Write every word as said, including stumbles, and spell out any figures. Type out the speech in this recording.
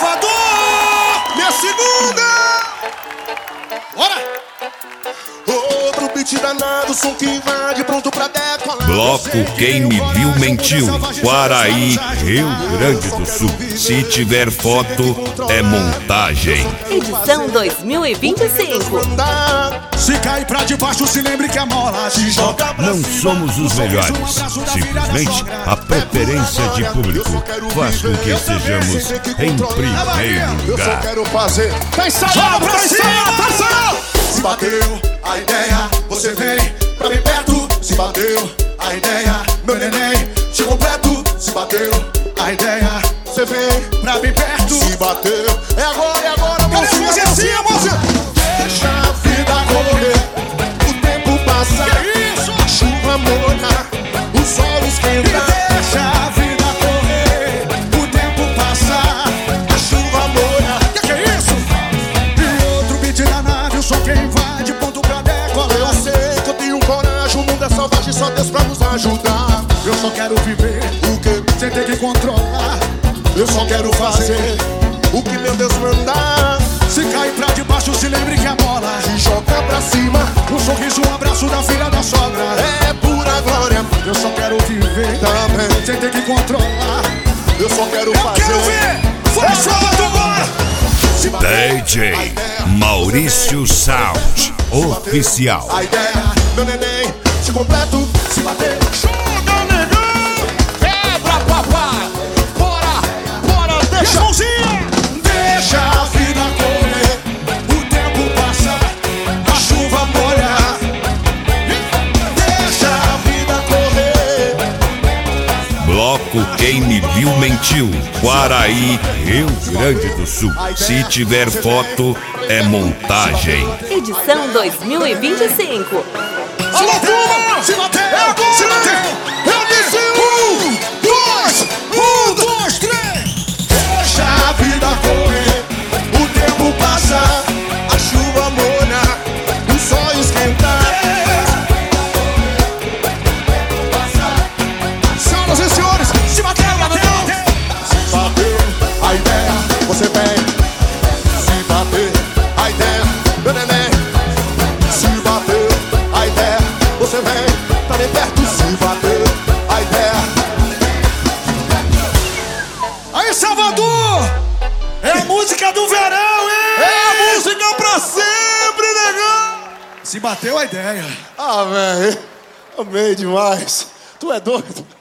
Salvador! Minha segunda! Bora! Outro beat danado, som que invade, pronto pra decolar. Bloco Quem Me Viu Mentiu, Quaraí, Rio Grande do Sul. Se tiver foto, é montagem. Edição dois mil e vinte e cinco. Se cair pra debaixo, se lembre que a mola se joga. Não somos os melhores, simplesmente a preferência de público faz com que sejamos em primeiro lugar. Eu só quero fazer. Tá ensaiado, tá ensaiado, tá ensaiado! Se bateu a ideia, você vem pra bem perto. Se bateu a ideia, meu neném, te completo. Se bateu a ideia, você vem pra bem perto. Se bateu, é agora, é agora, mocinha, mocinha, mocinha. Deixa a vida correr, o tempo passa, a chuva molha, o sol esquenta. Deixa a vida correr, o tempo passa, a chuva molha. Que que é isso? E outro beat da nave, o som que invade, ponto pra decolar. Eu sei que eu tenho coragem, o mundo é salvagem, só Deus pra nos ajudar. Eu só quero viver O que sem ter que controlar. eu só quero fazer, o que meu Deus mandar. Se cair pra debaixo, se lembre que a bola Se joga pra cima, um sorriso, um abraço da filha da sogra. é pura glória. Eu só quero viver Também, sem ter que controlar. eu só quero Eu fazer. quero ver! Foi Salvador agora! Se bater D J Maurício Sound Oficial. a ideia, meu neném, te completo. Se bater, joga, negão. Quebra, papai. Bora, bora, deixa. Mãozinha! Deixa a vida correr, o tempo passa, a chuva molha. Deixa a vida correr. Bloco Quem Me Viu Mentiu, Quaraí, Rio Grande do Sul. Se tiver foto, é montagem. Edição dois mil e vinte e cinco. Alô, turma! Se bateu! Se bateu! Eu disse um, dois, um, dois, três. Deixa a vida correr, o tempo passa, a chuva molha, o sol esquenta. Senhoras e senhores, se bateu, bateu! Se bater a ideia, você vem. Se bater a ideia, meu neném. Se bater a ideia, você vem pra bem perto. Se bater a ideia. Aí, Salvador! É a música do verão, hein? É a música pra sempre, negão! Se bateu a ideia. Ah, velho, amei demais. Tu é doido?